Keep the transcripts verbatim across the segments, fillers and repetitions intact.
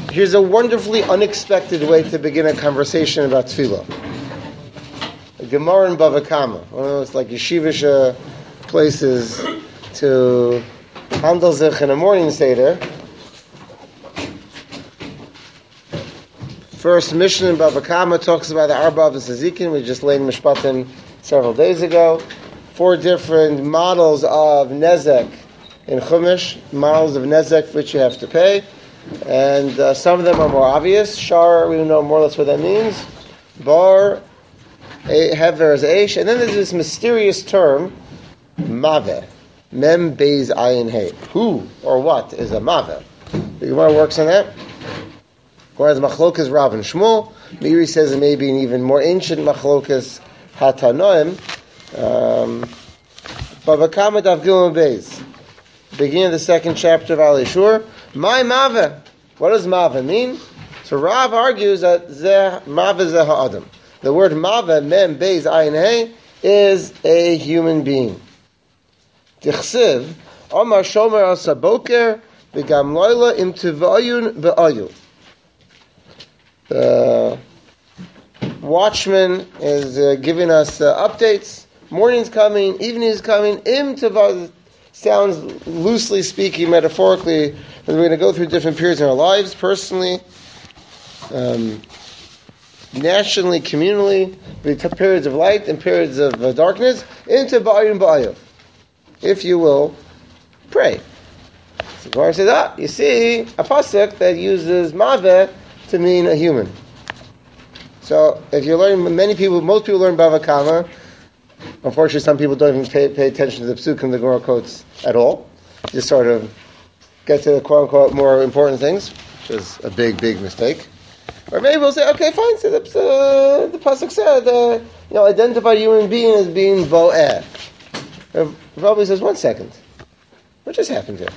Here's a wonderfully unexpected way to begin a conversation about tefillah. A Gemara in Bava Kama, one of those like yeshivish places to handle zich in a morning seder. First mission in Bava Kama talks about the Arba of Sazikin. We just laid Mishpatim several days ago. Four different models of Nezek in Chumash, models of Nezek for which you have to pay. And uh, some of them are more obvious. Shar, we know more or less what that means. Bar, Hever is Eish. And then there's this mysterious term, Maveh. Mem Beis Ayin Hey. Who or what is a Maveh? The Gemara works on that. Whereas Machlokas Rav and Shmuel, Meiri says it may be an even more ancient Machlokas Hatanoim. Um, Bava Kama Daf Gimel Beis, beginning of the second chapter of Al Yishur. My Maveh. What does Maveh mean? So Rav argues that Zeh Maveh Zeh Ha'adam. The word Maveh, Mem Beis Ayin Hey, is a human being. Tichsiv Omar Shomer Al Saboker V'Gam Loila Im Tivayun Be'ayu. The watchman is uh, giving us uh, updates. Morning's coming, evening's coming. Im Tivayun sounds, loosely speaking, metaphorically, that we're going to go through different periods in our lives, personally, um, nationally, communally, periods of light and periods of uh, darkness, into Ba'ayun Ba'ayu. If you will, pray. So Gemara says, ah, you see, a pasuk that uses Maveh to mean a human. So, if you learn, many people, most people learn Bava Kama. Unfortunately, some people don't even pay, pay attention to the psukim, the Gemara quotes at all. Just sort of get to the quote-unquote more important things, which is a big, big mistake. Or maybe we'll say, okay, fine, so the, uh, the pasuk said, uh, you know, identify human being as being bo'eh. Rabbi says, one second. What just happened here?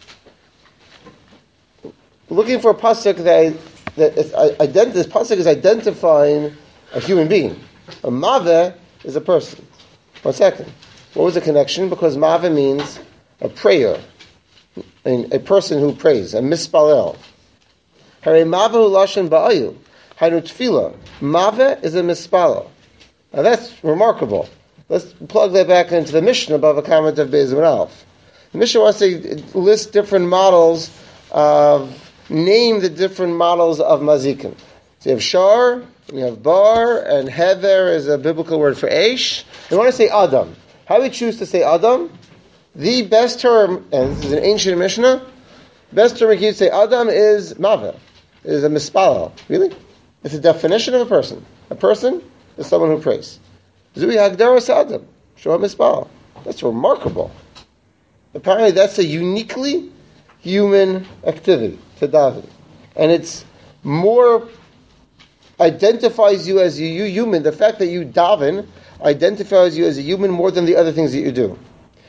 Looking for a pasuk that, that is, uh, ident- this pasuk is identifying a human being. A maveh is a person. One second. What was the connection? Because maveh means a prayer, a, a person who prays, a mispalel. Hare maveh lashon ba'ayu, hanu tefillah. Maveh is a mispalel. Now that's remarkable. Let's plug that back into the Mishnah above a comment of Beis Alf. The Mishnah wants to list different models of, name the different models of mazikin. So you have shar, you have bar, and hever is a biblical word for eish. We want to say adam. How do we choose to say adam? The best term, and this is an ancient Mishnah, best term we can say adam is maveh, is a mispalel. Really? It's a definition of a person. A person is someone who prays. Zui hagdaras adam, shoah mispalel. That's remarkable. Apparently that's a uniquely human activity to daven. And it's more identifies you as a human. The fact that you daven identifies you as a human more than the other things that you do.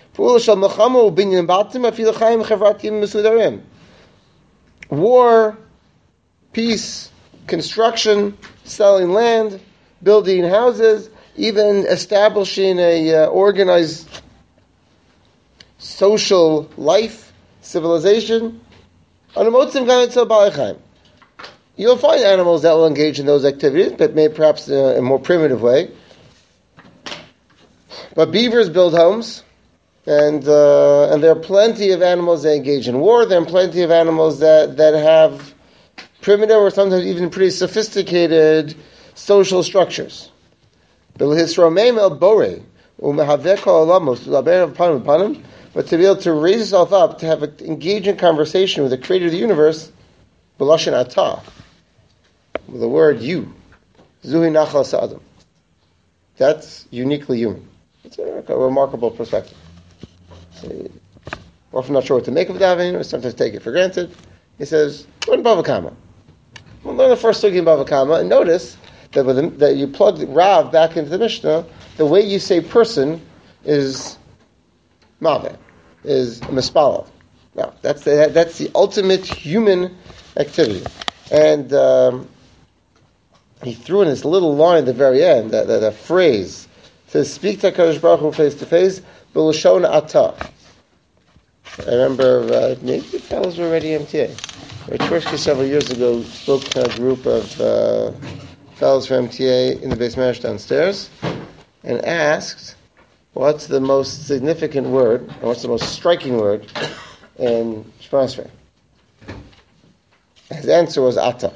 War, peace, construction, selling land, building houses, even establishing a uh, organized social life, civilization. You'll find animals that will engage in those activities, but maybe perhaps in a, a more primitive way. But beavers build homes, and uh, and there are plenty of animals that engage in war. There are plenty of animals that, that have primitive or sometimes even pretty sophisticated social structures. But to be able to raise yourself up, to have an engaging conversation with the creator of the universe, b'lashon atah, with the word you, zuhi nachal sa'adam. That's uniquely human. It's a, a remarkable perspective. So, we're often not sure what to make of davening, or sometimes take it for granted. He says, learn Bava Kama. We'll learn the first sugi in Bava Kama, and notice that, with the, that you plug Rav back into the Mishnah, the way you say person is maveh, is mispalel. Now, that's the, that's the ultimate human activity. And um, he threw in this little line at the very end, that, that, that phrase, says, speak to HaKadosh Baruch Hu face to face, b'lashon atah. I remember, uh, maybe the fellows were already M T A. Tversky several years ago spoke to a group of uh, fellows from M T A in the base marriage downstairs and asked, what's the most significant word, or what's the most striking word in Shema Esrei? His answer was Ata.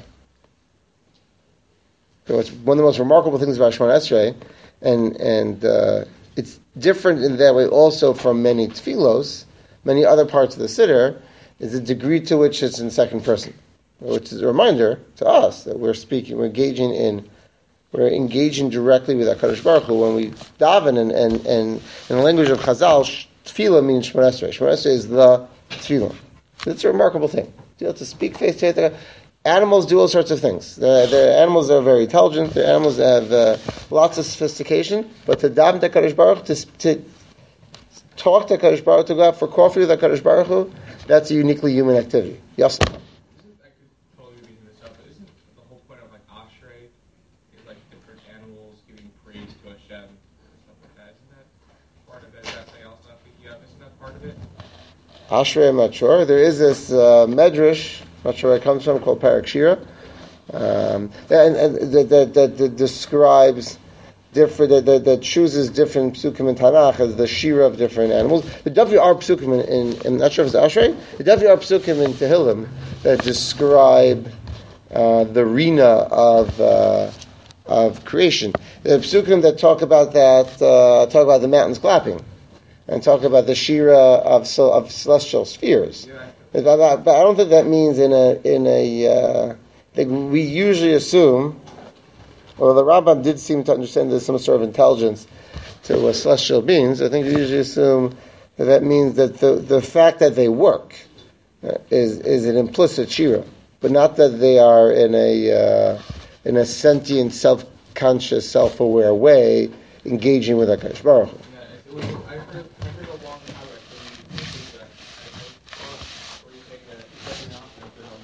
So it's one of the most remarkable things about Shema Esrei, and, and uh, it's different in that way also from many tefillos, many other parts of the Siddur, is the degree to which it's in second person, which is a reminder to us that we're speaking, we're engaging in, we're engaging directly with HaKadosh Baruch Hu. When we daven, and, and, and in the language of Chazal, tefillah means Shema Esrei. Shema Esrei is the tefillah. It's a remarkable thing. To be able to speak face to face. Animals do all sorts of things. The, the animals are very intelligent. The animals have uh, lots of sophistication. But to daven to HaKadosh Baruch Hu, to, to talk to HaKadosh Baruch Hu, to go out for coffee with HaKadosh Baruch Hu, that's a uniquely human activity. Yes? Isn't, I could totally be making this up, but isn't the whole point of like Ashrei is like different animals giving praise to Hashem and stuff like that? Isn't that part of it? Is that something else I'm thinking of? Isn't that part of it? Ashrei, I'm not sure. There is this uh, medrash, not sure where it comes from, called Parak Shira, um, and, and that, that, that, that describes different, that, that, that chooses different psukim in Tanakh as the shira of different animals. There definitely are psukim in, in, I'm not sure if it's Ashrei, there definitely are psukim in Tehillim that describe uh, the rina of uh, of creation. There are psukim that talk about that, uh, talk about the mountains clapping, and talk about the shira of of celestial spheres. Yeah. But, but I don't think that means in a in a. Uh, like we usually assume. Well, the Rambam did seem to understand there's some sort of intelligence to uh, celestial beings. I think we usually assume that that means that the, the fact that they work uh, is is an implicit shira, but not that they are in a uh, in a sentient, self-conscious, self-aware way engaging with HaKadosh Baruch Hu. Yeah, it was, I heard, I heard a long time ago, actually, that I thought, were you saying that it's setting up and then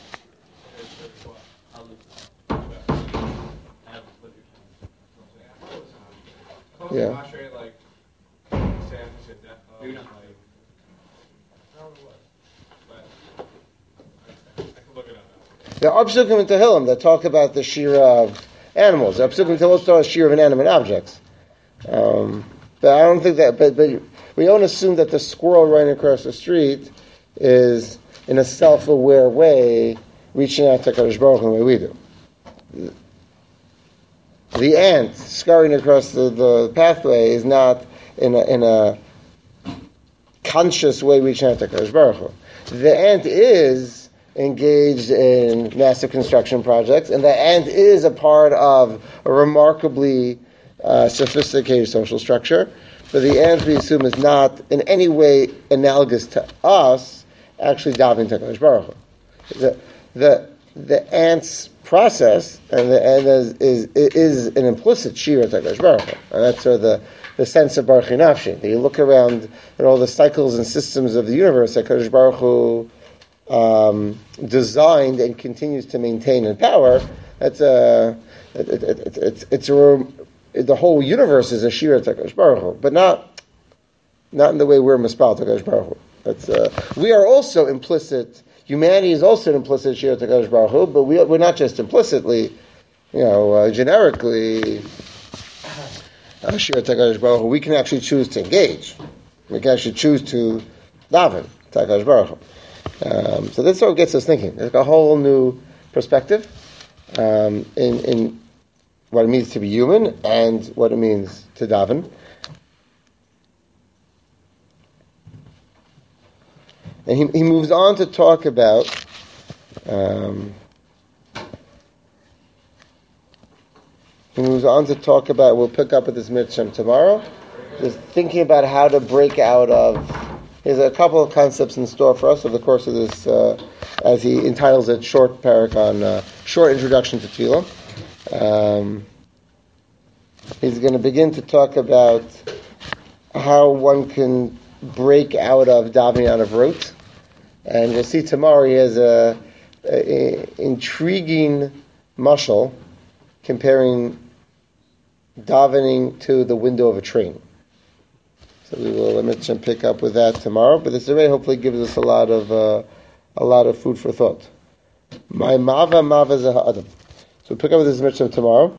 I'll Yeah. Ashrei, like, Sam said that, uh, like, I don't know what, but I, I can look it up. There are psukim in Tehillim that talk about the shira of animals. There are psukim in Tehillim that talk about the shira of inanimate objects. Um, but I don't think that, but, but we don't assume that the squirrel running across the street is, in a self-aware way, reaching out to HaKadosh Baruch Hu the way we do. The ant scurrying across the, the pathway is not in a, in a conscious way reaching out to HaKadosh Baruch Hu. The ant is engaged in massive construction projects, and the ant is a part of a remarkably uh, sophisticated social structure. But the ant, we assume, is not in any way analogous to us actually davening to HaKadosh Baruch Hu. The, the, the ant's process and the and is, is is an implicit shira to HaKadosh Baruch Hu. And that's sort of the, the sense of Baruch Nafshi. You look around at all the cycles and systems of the universe that HaKadosh Baruch Hu um, designed and continues to maintain and power. That's a it, it, it, it's it's a the whole universe is a shira to HaKadosh Baruch Hu, but not not in the way we're mispal to HaKadosh Baruch Hu. That's uh, we are also implicit. Humanity is also an implicit shira to HaKadosh Baruch Hu, but we, we're not just implicitly, you know, uh, generically uh, shira to HaKadosh Baruch Hu. We can actually choose to engage. We can actually choose to daven to HaKadosh Baruch Hu. Um, so this sort of gets us thinking. There's like a whole new perspective um, in, in what it means to be human and what it means to daven. And he, he moves on to talk about um, he moves on to talk about, we'll pick up with this mitzvah tomorrow, just thinking about how to break out of, there's a couple of concepts in store for us over the course of this, uh, as he entitles it, short parak on, uh, short introduction to Tefillah. Um, he's going to begin to talk about how one can break out of davening out of rote. And you'll see tomorrow he has a, a, a intriguing mashal comparing davening to the window of a train. So we will limit and pick up with that tomorrow. But this already hopefully gives us a lot of uh, a lot of food for thought. My mava mava zeh ha'adam. So we'll pick up with this Mishnah tomorrow.